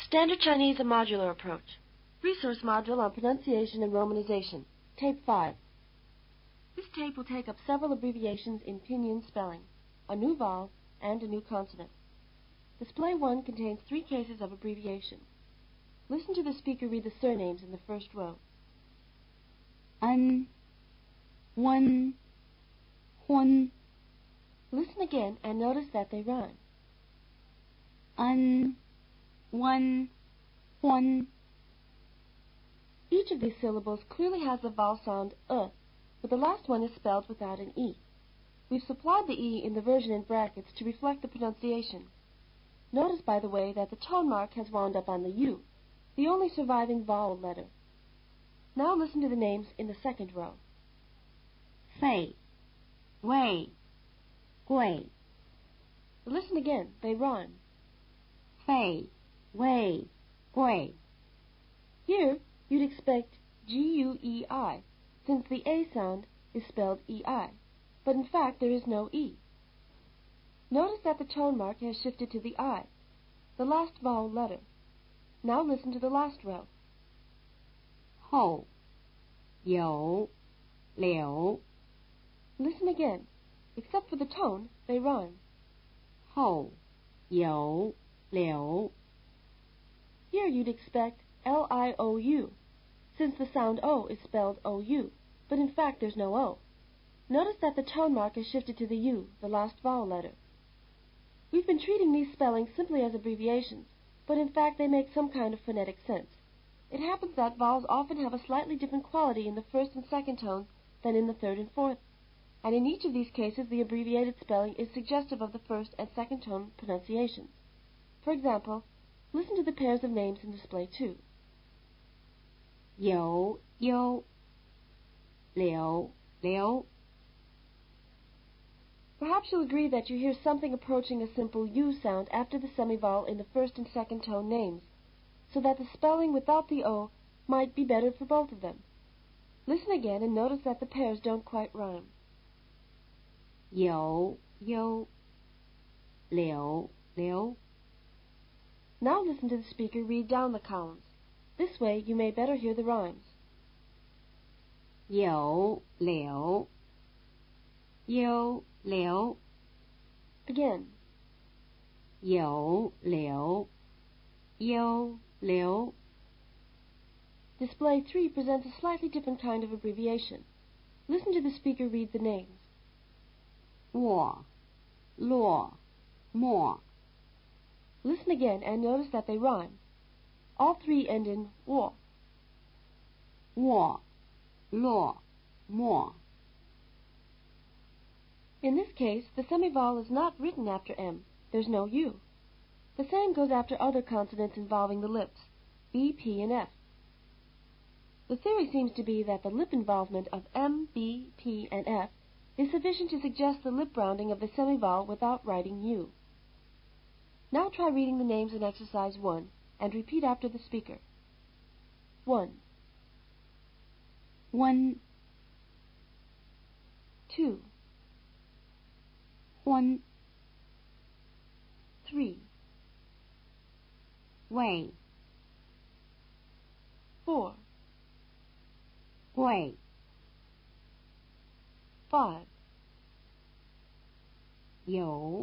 Standard Chinese, a modular approach. Resource module on pronunciation and romanization. Tape 5. This tape will take up several abbreviations in pinyin spelling, a new vowel, and a new consonant. Display 1 contains 3 cases of abbreviation. Listen to the speaker read the surnames in the first row. Wen, Hun. Listen again and notice that they rhyme. Wen, Hun. Each of these syllables clearly has the vowel sound but the last one is spelled without an E. We've supplied the E in the version in brackets to reflect the pronunciation. Notice, by the way, that the tone mark has wound up on the U, the only surviving vowel letter. Now listen to the names in the second row. Fei, Wei, Gui. Listen again, they rhyme. Fei, Wei, Gui. Here, you'd expect G-U-E-I, since the A sound is spelled E-I, but in fact there is no E. Notice that the tone mark has shifted to the I, the last vowel letter. Now listen to the last row. Hou, You, Liu. Listen again. Except for the tone, they rhyme. Hou, You, Liu. Here you'd expect L-I-O-U, since the sound O is spelled O-U, but in fact there's no O. Notice that the tone mark is shifted to the U, the last vowel letter. We've been treating these spellings simply as abbreviations, but in fact they make some kind of phonetic sense. It happens that vowels often have a slightly different quality in the first and second tones than in the third and fourth, and in each of these cases the abbreviated spelling is suggestive of the first and second tone pronunciations. For example, listen to the pairs of names in display 2. You, You, Liu, Liu. Perhaps you'll agree that you hear something approaching a simple U sound after the semivowel in the first and second tone names, so that the spelling without the O might be better for both of them. Listen again and notice that the pairs don't quite rhyme. You, You, Liu, Liu. Now listen to the speaker read down the columns. This way you may better hear the rhymes. You, Liu, You, Liu. Again. You, Liu, You, Liu. Display 3 presents a slightly different kind of abbreviation. Listen to the speaker read the names. Wo, Luo, Mo. Listen again and notice that they rhyme. All 3 end in wo. Wo, Luo, Mo. In this case, the semivowel is not written after M. There's no U. The same goes after other consonants involving the lips, B, P, and F. The theory seems to be that the lip involvement of M, B, P, and F is sufficient to suggest the lip rounding of the semivowel without writing U. Now try reading the names in exercise 1 and repeat after the speaker. 1. Wen, 2. Hun, 3. Wei, 4. Gui. 5. You,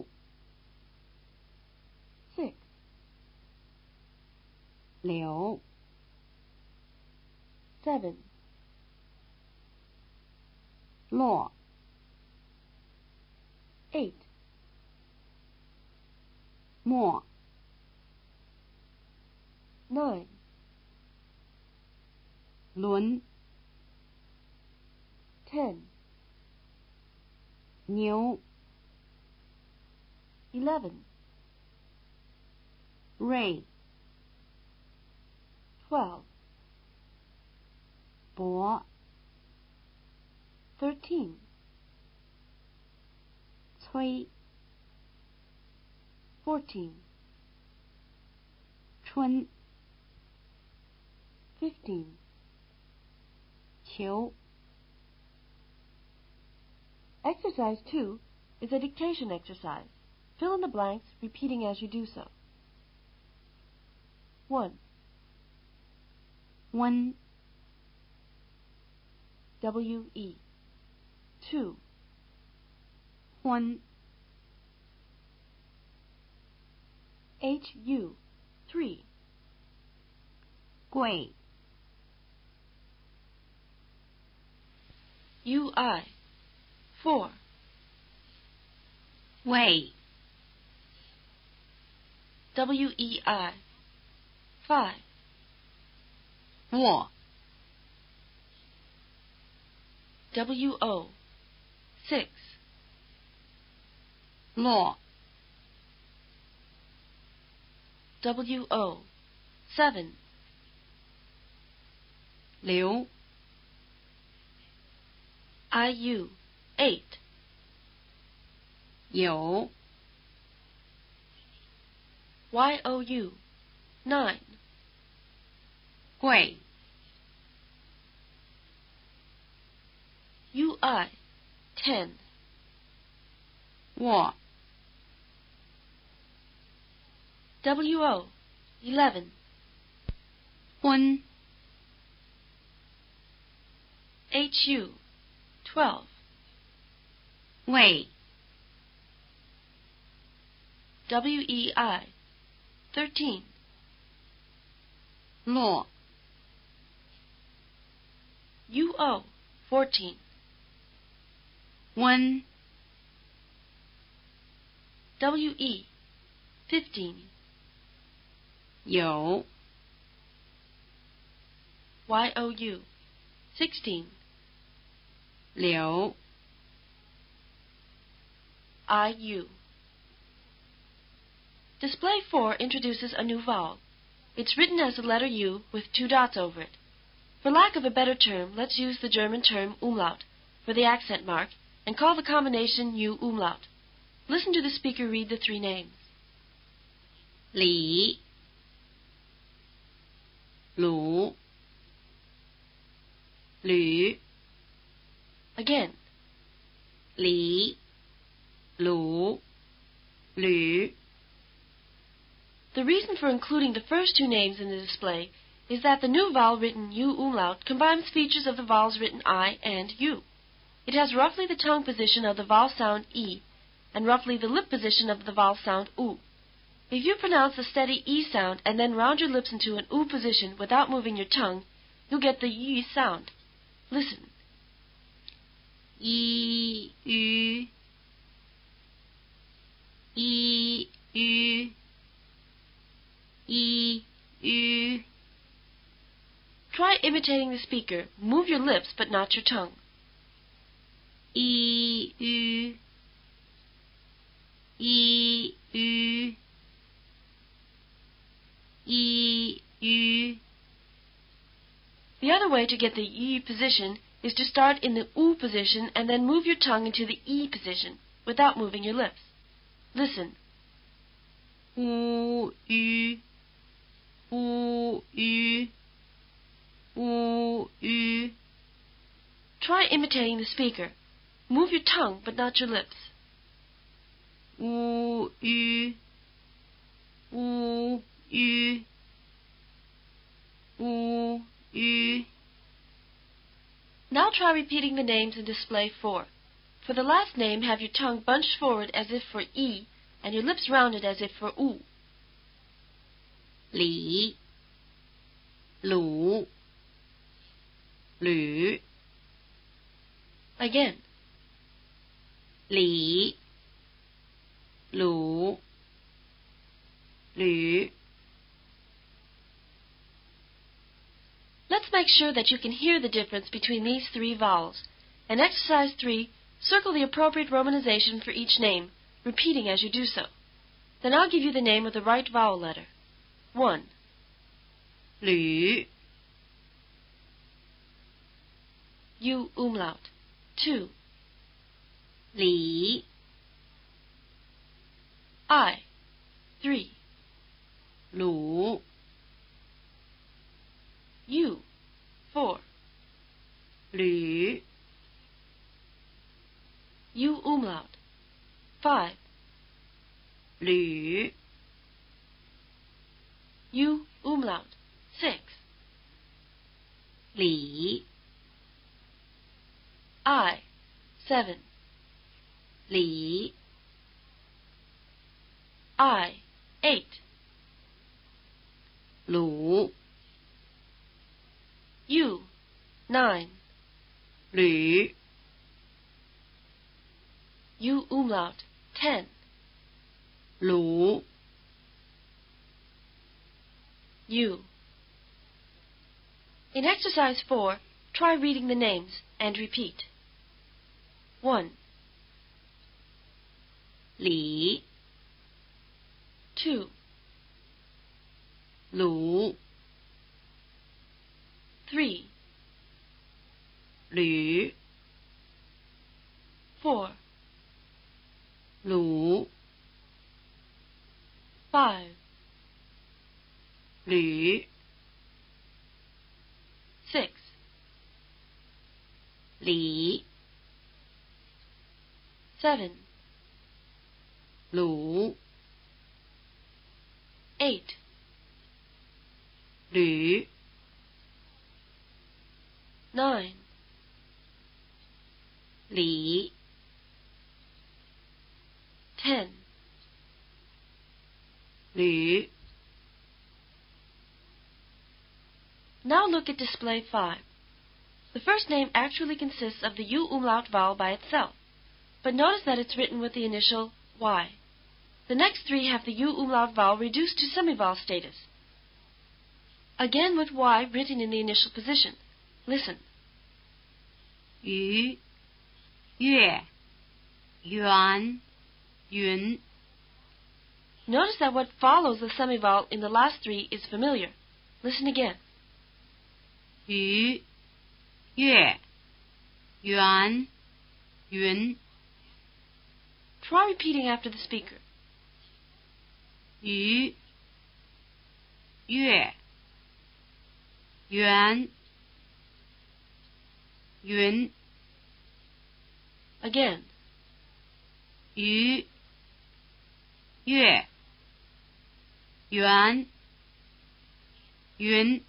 6. Liu. 7. Luo. 8. Mo. 9. Lun, 10. Niu. 11. Rui. 12. Bo. 13. Cui. 14. Chun. 15. Qiu. Exercise 2 is a dictation exercise. Fill in the blanks, repeating as you do so. 1. 1. 温 W-E. 2. 昏 H-U. 3. 贵 U-I. 4. 味 W-E-I. 5. 沃 W-O. 6. 落 W-O. 7. 流 I-U. 8. 有 Y-O-U. 9. 贵 U-I. 10. 沃 W-O. 11. 昏 H-U. 12. 味 W-E-I. 13. 落 U-O. 14. 温 W-E. 15. 有 Y-O-U. 16. 流 I-U. Display 4 introduces a new vowel. It's written as the letter U with 2 dots over it. For lack of a better term, let's use the German term umlaut for the accent mark and call the combination U umlaut. Listen to the speaker read the 3 names. 李鲁吕 Again. 李鲁吕 The reason for including the first 2 names in the display is that the new vowel written U umlaut combines features of the vowels written I and U. It has roughly the tongue position of the vowel sound E and roughly the lip position of the vowel sound U. If you pronounce the steady E sound and then round your lips into an U position without moving your tongue, you'll get the Y sound. Listen. 一鱼一鱼一鱼 Try imitating the speaker. Move your lips but not your tongue. 一鱼一鱼一鱼 The other way to get the Y position is to start in the U position and then move your tongue into the E position without moving your lips. Listen. 乌鱼乌鱼乌鱼 Try imitating the speaker. Move your tongue but not your lips. 乌鱼乌鱼乌鱼 Now try repeating the names in display 4. For the last name, have your tongue bunched forward as if for E and your lips rounded as if for U. 李鲁吕 Again. 李鲁吕 Let's make sure that you can hear the difference between these 3 vowels. In exercise 3, circle the appropriate romanization for each name, repeating as you do so. Then I'll give you the name of the right vowel letter. 1. 吕 U umlaut. 2. 李 I. 3. 鲁 U. 4. 吕 U umlaut. 5. 吕 U umlaut. 6. 里 I. 7. 里 I. 8. 鲁 U. 9. 吕 U umlaut. 10. 鲁 U. In exercise 4, try reading the names and repeat. 1, 里 2, 鲁 3, 吕 4, 鲁 5, 吕 6, 里 7, 鲁 8, 吕 9, 里 10, 吕 Now look at display 5. The first name actually consists of the U umlaut vowel by itself, but notice that it's written with the initial Y. The next three have the U umlaut vowel reduced to semivowel status. Again with Y written in the initial position. Listen. 鱼月圆云 Notice that what follows the semivowel in the last three is familiar. Listen again. 鱼月圆云 Try repeating after the speaker. 鱼月圆云 Again. 鱼月圆云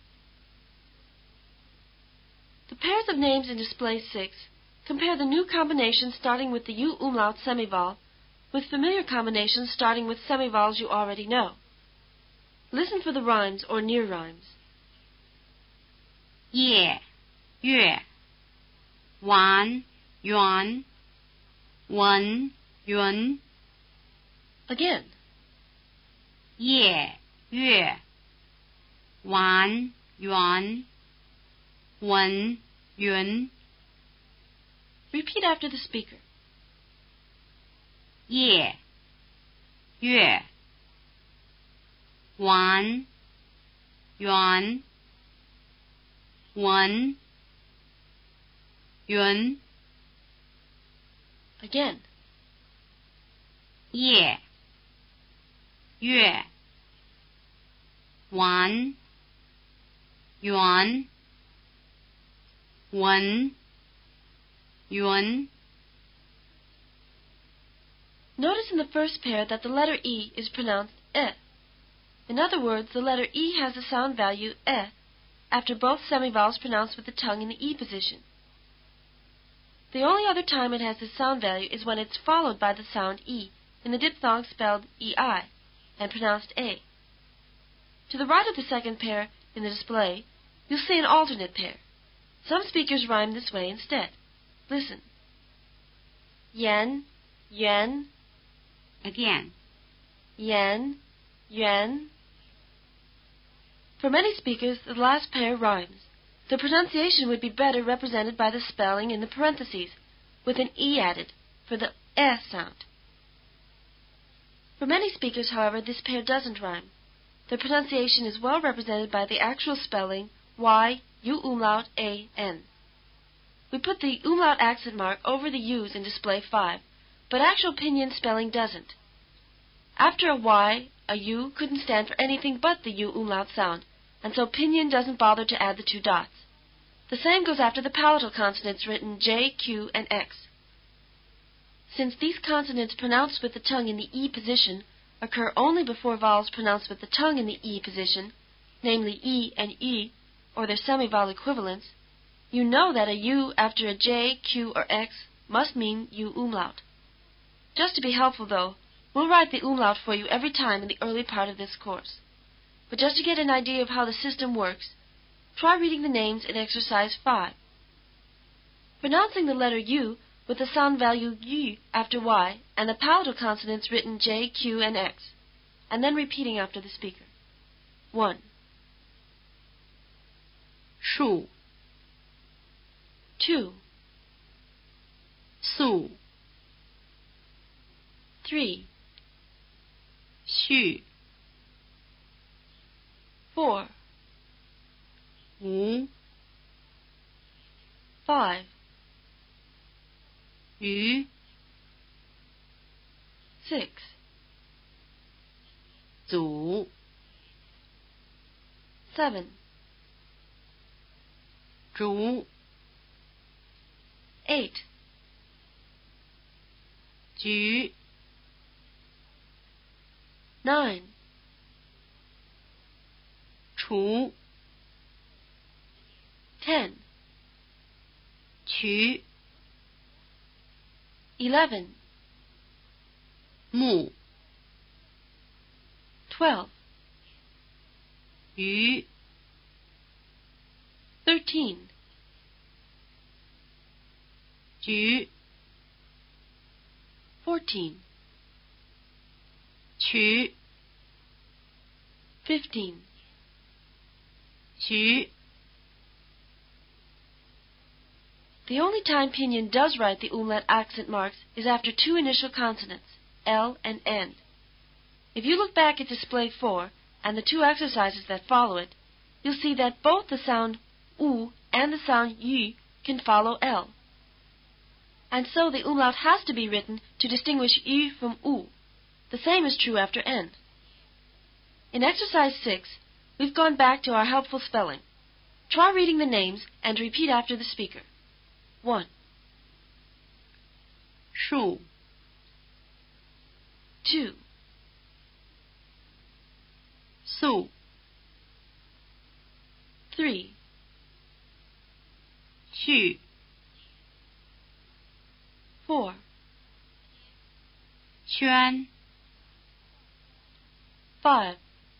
The pairs of names in display 6 compare the new combinations starting with the U umlaut semivowel with familiar combinations starting with semivowels you already know. Listen for the rhymes or near rhymes. 夜月圆圆文云 Again. 夜月圆圆文云 Repeat after the speaker. 夜月圆圆文云 Again. 夜月圆圆文云 Notice in the first pair that the letter E is pronounced E. In other words, the letter E has the sound value E after both semivowels pronounced with the tongue in the E position. The only other time it has this sound value is when it's followed by the sound E in the diphthong spelled EI and pronounced A. To the right of the second pair in the display, you'll see an alternate pair. Some speakers rhyme this way instead. Listen. Yen, yuan, Again. yen, yuan. For many speakers, the last pair rhymes. The pronunciation would be better represented by the spelling in the parentheses, with an E added, for the eh sound. For many speakers, however, this pair doesn't rhyme. The pronunciation is well represented by the actual spelling Y, U umlaut, A, N. We put the umlaut accent mark over the U's in display 5, but actual pinyin spelling doesn't. After a Y, a U couldn't stand for anything but the U umlaut sound, and so pinyin doesn't bother to add the two dots. The same goes after the palatal consonants written J, Q, and X. Since these consonants pronounce with the tongue in the E position occur only before vowels pronounced with the tongue in the E position, namely E and E, or their semi-vowel equivalents, you know that a U after a J, Q, or X must mean U umlaut. Just to be helpful, though, we'll write the umlaut for you every time in the early part of this course. But just to get an idea of how the system works, try reading the names in exercise 5. Pronouncing the letter U with the sound value U after Y and the palatal consonants written J, Q, and X, and then repeating after the speaker. 1. 树 2. 素 3. 序 4. 无 5. 鱼 6. 组 7. 竹 8. 菊 9. 雏 10. 渠 11. 木 12. 鱼 13. 菊 14. 渠 15. 徐 The only time Pinyin does write the umlaut accent marks is after two initial consonants, L and N. If you look back at Display 4 and the two exercises that follow it, you'll see that both the sound U and the sound Y can follow L. And so the umlaut has to be written to distinguish Y from U. The same is true after N. In exercise 6, we've gone back to our helpful spelling. Try reading the names and repeat after the speaker. 1. 树 2. 素 3. 序 4. 圈 5.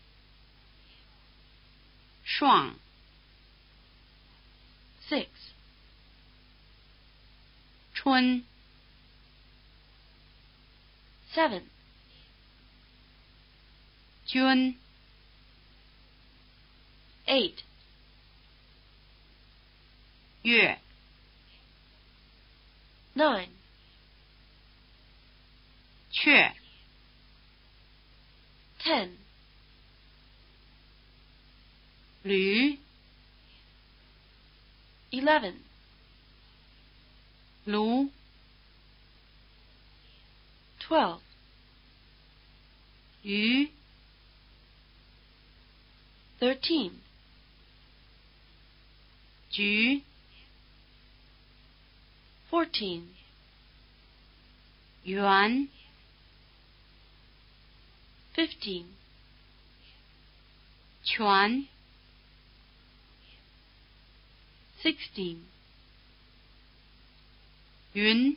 双 6. 春 7. 君 8. 月 9. 雀 10. 驴 11. 炉 12. 鱼 13. 菊 14. 圆 15. 泉 16. 云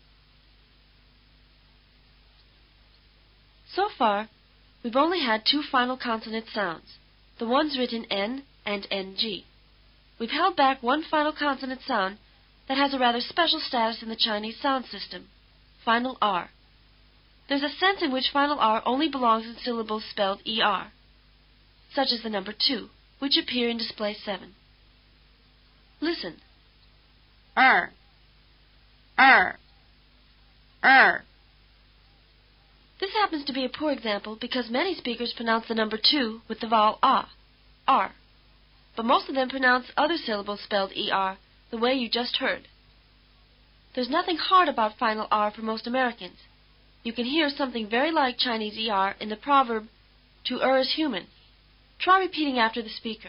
So far, we've only had two final consonant sounds, the ones written N and NG. We've held back one final consonant sound that has a rather special status in the Chinese sound system, final R. There's a sense in which final R only belongs in syllables spelled ER, such as the number 2, which appear in Display 7. Listen. 二 二 二 This happens to be a poor example because many speakers pronounce the number 2 with the vowel A, R. But most of them pronounce other syllables spelled ER, the way you just heard. There's nothing hard about final R for most Americans. You can hear something very like Chinese ER in the proverb, to err is human. Try repeating after the speaker.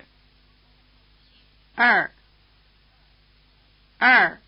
二 二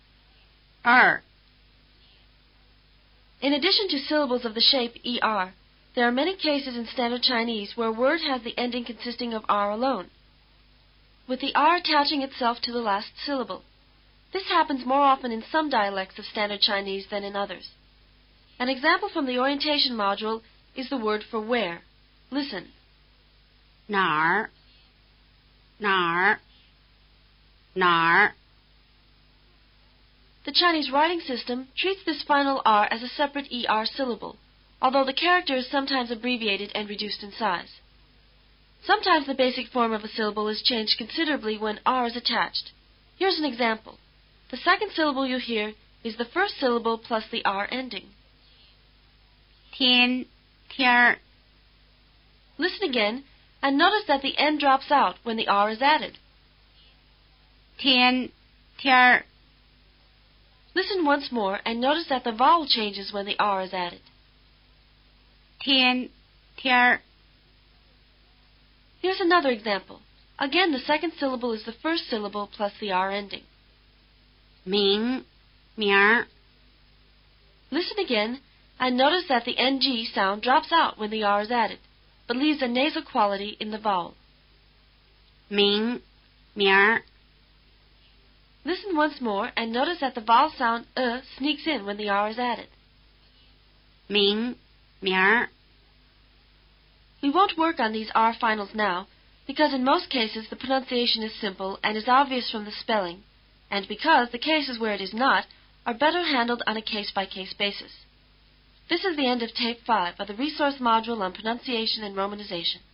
二 In addition to syllables of the shape ER, There are many cases in Standard Chinese where a word has the ending consisting of R alone, with the R attaching itself to the last syllable. This happens more often in some dialects of Standard Chinese than in others. An example from the orientation module is the word for where. Listen. 哪儿哪儿哪儿 The Chinese writing system treats this final R as a separate ER syllable, although the character is sometimes abbreviated and reduced in size. Sometimes the basic form of a syllable is changed considerably when R is attached. Here's an example. The second syllable you hear is the first syllable plus the R ending. 天天儿 Listen again and notice that the N drops out when the R is added. 天天儿 Listen once more and notice that the vowel changes when the R is added. 天天儿 Here's another example. Again, the second syllable is the first syllable plus the R ending. 名名儿 Listen again and notice that the NG sound drops out when the R is added, but leaves a nasal quality in the vowel. 名名儿 Listen once more and notice that the vowel sound sneaks in when the R is added. 名名儿 We won't work on these R finals now, because in most cases the pronunciation is simple and is obvious from the spelling, and because the cases where it is not are better handled on a case-by-case basis. This is the end of Tape 5 of the Resource Module on Pronunciation and Romanization.